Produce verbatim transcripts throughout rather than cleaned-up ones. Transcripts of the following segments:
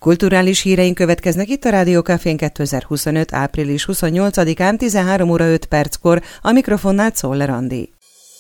Kulturális híreink következnek itt a Rádió Cafén kétezer-huszonöt. április huszonnyolcadikán tizenhárom óra öt perckor, a mikrofonnál Czoller Andi.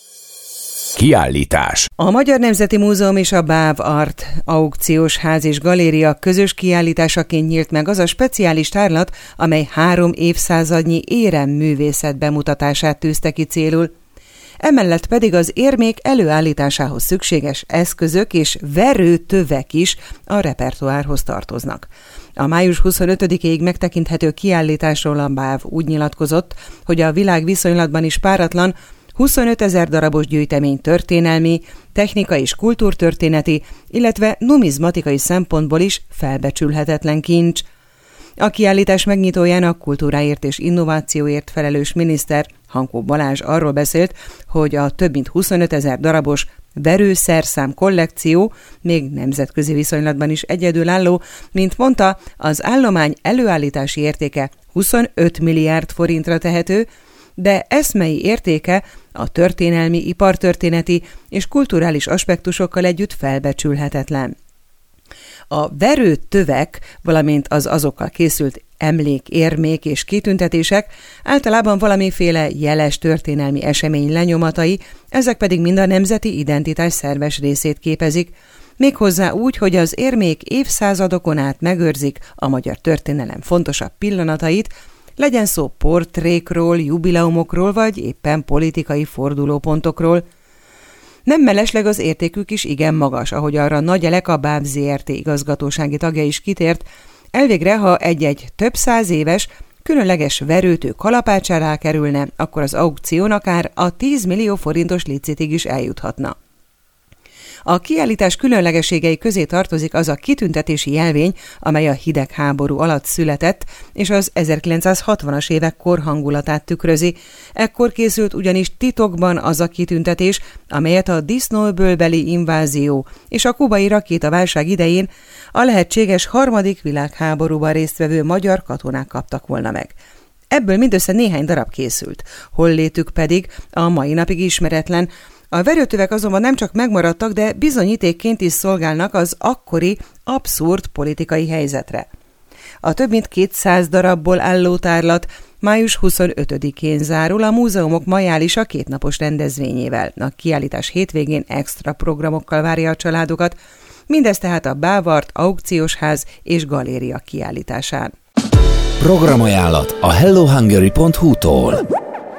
Kiállítás. A Magyar Nemzeti Múzeum és a BÁV Art aukciós ház és galéria közös kiállításaként nyílt meg az a speciális tárlat, amely három évszázadnyi érem művészet bemutatását tűzte ki célul. Emellett pedig az érmék előállításához szükséges eszközök és verőtövek is a repertoárhoz tartoznak. A május huszonötödikéig megtekinthető kiállításról a BÁV úgy nyilatkozott, hogy a világ viszonylatban is páratlan huszonötezer darabos gyűjtemény történelmi, technikai és kultúrtörténeti, illetve numizmatikai szempontból is felbecsülhetetlen kincs. A kiállítás megnyitóján a kultúráért és innovációért felelős miniszter, Hankó Balázs arról beszélt, hogy a több mint huszonötezer darabos verőszerszám kollekció még nemzetközi viszonylatban is egyedülálló, mint mondta, az állomány előállítási értéke huszonöt milliárd forintra tehető, de eszmei értéke a történelmi, ipartörténeti és kulturális aspektusokkal együtt felbecsülhetetlen. A verőtövek, valamint az azokkal készült emlék, érmék és kitüntetések általában valamiféle jeles történelmi esemény lenyomatai, ezek pedig mind a nemzeti identitás szerves részét képezik, méghozzá úgy, hogy az érmék évszázadokon át megőrzik a magyar történelem fontosabb pillanatait, legyen szó portrékról, jubileumokról vagy éppen politikai fordulópontokról. Nem mellesleg az értékük is igen magas, ahogy arra Nagy Elek, a BÁV zé er té igazgatósági tagja is kitért. Elvégre, ha egy-egy több száz éves, különleges verőtő kalapácsára kerülne, akkor az aukción akár a tíz millió forintos licitig is eljuthatna. A kiállítás különlegességei közé tartozik az a kitüntetési jelvény, amely a hidegháború alatt született, és az ezerkilencszázhatvanas évek korhangulatát tükrözi. Ekkor készült ugyanis titokban az a kitüntetés, amelyet a disznóöbölbeli invázió és a kubai rakétaválság idején a lehetséges harmadik világháborúban résztvevő magyar katonák kaptak volna meg. Ebből mindössze néhány darab készült, hollétük pedig a mai napig ismeretlen. A verőtövek azonban nem csak megmaradtak, de bizonyítékként is szolgálnak az akkori abszurd politikai helyzetre. A több mint kétszáz darabból álló tárlat május huszonötödikén zárul a múzeumok majálisa kétnapos rendezvényével. A kiállítás hétvégén extra programokkal várja a családokat, mindez tehát a BÁV Art aukciós ház és galéria kiállításán. Programajánlat a hello hungary pont hu-tól.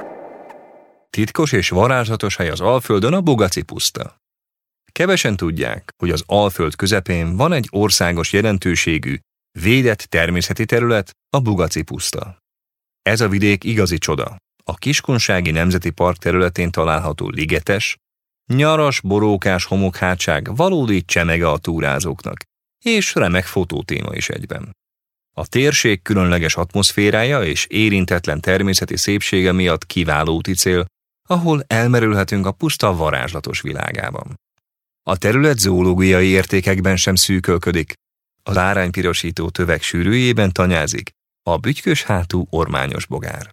Titkos és varázslatos hely az Alföldön a Bugaci-puszta. Kevesen tudják, hogy az Alföld közepén van egy országos jelentőségű, védett természeti terület, a Bugaci-puszta. Ez a vidék igazi csoda. A Kiskunsági Nemzeti Park területén található ligetes, nyaras, borókás homokhátság valódi csemege a túrázóknak, és remek fotótéma is egyben. A térség különleges atmoszférája és érintetlen természeti szépsége miatt kiváló úticél, ahol elmerülhetünk a puszta varázslatos világában. A terület zoológiai értékekben sem szűkölködik, az áránypirosító tövek sűrűjében tanyázik a bütykös hátú ormányos bogár.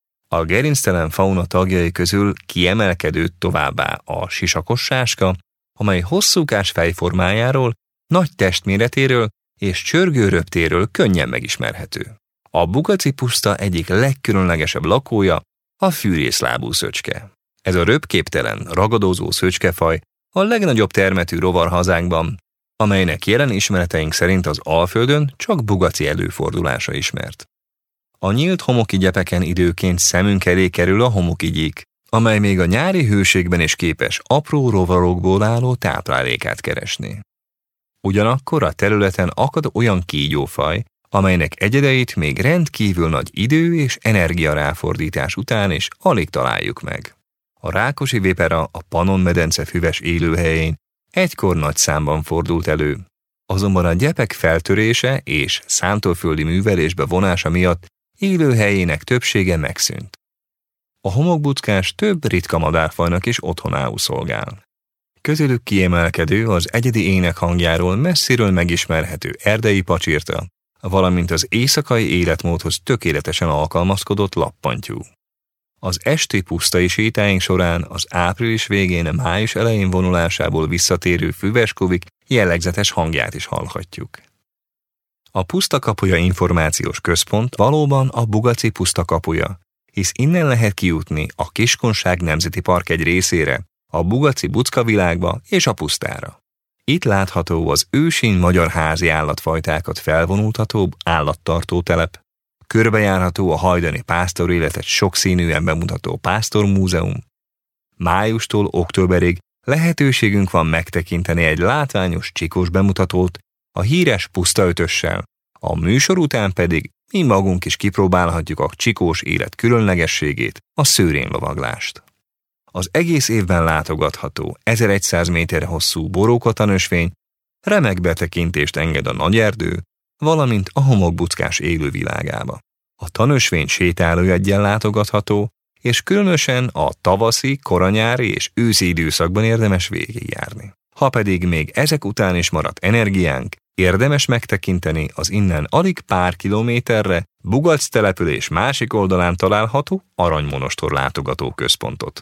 A gerinctelen fauna tagjai közül kiemelkedő továbbá a sisakos sáska, amely hosszúkás fejformájáról, nagy testméretéről és csörgő röptéről könnyen megismerhető. A Bugaci-puszta egyik legkülönlegesebb lakója a fűrészlábú szöcske. Ez a röpképtelen, ragadozó szöcskefaj a legnagyobb termetű rovar hazánkban, amelynek jelen ismereteink szerint az Alföldön csak Bugaci előfordulása ismert. A nyílt homokigyepeken időként szemünk elé kerül a homokigyik, amely még a nyári hőségben is képes apró rovarokból álló táplálékát keresni. Ugyanakkor a területen akad olyan kígyófaj, amelynek egyedeit még rendkívül nagy idő és energiaráfordítás után is alig találjuk meg. A rákosi vipera a Pannon-medence füves élőhelyén egykor nagy számban fordult elő, azonban a gyepek feltörése és szántóföldi művelésbe vonása miatt élőhelyének többsége megszűnt. A homokbuckás több ritka madárfajnak is otthonául szolgál. Közülük kiemelkedő az egyedi énekhangjáról messziről megismerhető erdei pacsirta, valamint az éjszakai életmódhoz tökéletesen alkalmazkodott lappantyú. Az esti pusztai sétáink során az április végén, május elején vonulásából visszatérő füveskuvik jellegzetes hangját is hallhatjuk. A Pusztakapuja Információs Központ valóban a Bugaci pusztakapuja, hisz innen lehet kijutni a Kiskunság Nemzeti Park egy részére, a Bugaci Buckavilágba és a pusztára. Itt látható az ősén magyar házi állatfajtákat felvonultató állattartó telep, körbejárható a hajdani pásztoréletet sokszínűen bemutató pásztormúzeum. Májustól októberig lehetőségünk van megtekinteni egy látványos csikós bemutatót a híres pusztaötössel, a műsor után pedig mi magunk is kipróbálhatjuk a csikós élet különlegességét, a szőrénylovaglást. Az egész évben látogatható ezerszáz méter hosszú borókatanösvény remek betekintést enged a nagyerdő, valamint a homokbuckás élővilágába. A tanösvény sétálójeggyel látogatható, és különösen a tavaszi, koranyári és őszi időszakban érdemes végigjárni. Ha pedig még ezek után is maradt energiánk, érdemes megtekinteni az innen alig pár kilométerre Bugac település másik oldalán található Aranymonostor látogatóközpontot.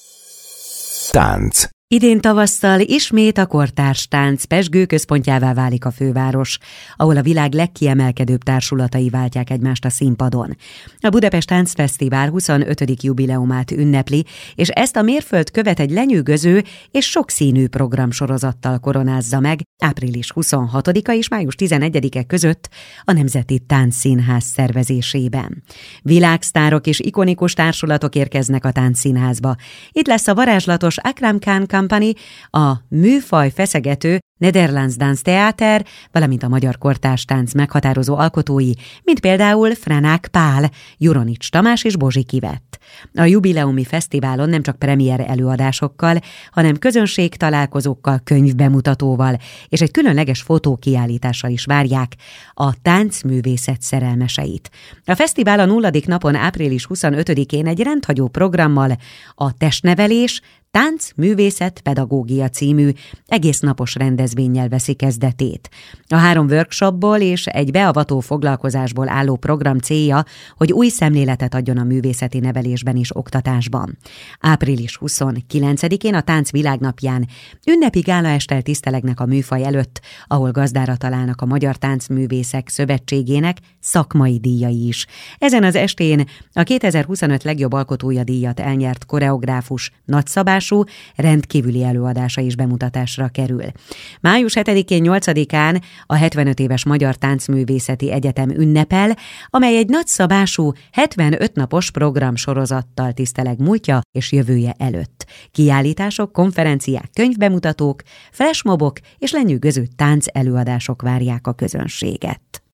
Tánc. Idén tavasszal ismét a kortárs tánc pezsgő központjává válik a főváros, ahol a világ legkiemelkedőbb társulatai váltják egymást a színpadon. A Budapest Tánc Fesztivál huszonötödik jubileumát ünnepli, és ezt a mérföldkövet egy lenyűgöző és sokszínű programsorozattal koronázza meg április huszonhatodika és május tizenegyedike között a Nemzeti Táncszínház szervezésében. Világsztárok és ikonikus társulatok érkeznek a Táncszínházba. Itt lesz a varázslatos Akram Khan Company, a műfaj feszegető Nederlands Dance Theater, valamint a magyar kortárs tánc meghatározó alkotói, mint például Franák Pál, Juronics Tamás és Bozsik Ivett. A jubileumi fesztiválon nem csak premier előadásokkal, hanem közönség találkozókkal, könyvbemutatóval és egy különleges fotókiállítással is várják a táncművészet szerelmeseit. A fesztivál a nulladik napon április huszonötödikén egy rendhagyó programmal, a Testnevelés, Tánc, művészet, pedagógia című egész napos rendezvénnyel veszi kezdetét. A három workshopból és egy beavató foglalkozásból álló program célja, hogy új szemléletet adjon a művészeti nevelésben és oktatásban. április huszonkilencedikén a Tánc Világnapján ünnepi gálaesttel tisztelegnek a műfaj előtt, ahol gazdára találnak a Magyar Táncművészek Szövetségének szakmai díjai is. Ezen az estén a kétezer-huszonöt legjobb alkotója díjat elnyert koreográfus nagyszabású rendkívüli előadása is bemutatásra kerül. május hetedikén-nyolcadikán a hetvenöt éves Magyar Táncművészeti Egyetem ünnepel, amely egy nagyszabású hetvenöt napos programsorozattal tiszteleg múltja és jövője előtt. Kiállítások, konferenciák, könyvbemutatók, flashmobok és lenyűgöző tánc előadások várják a közönséget.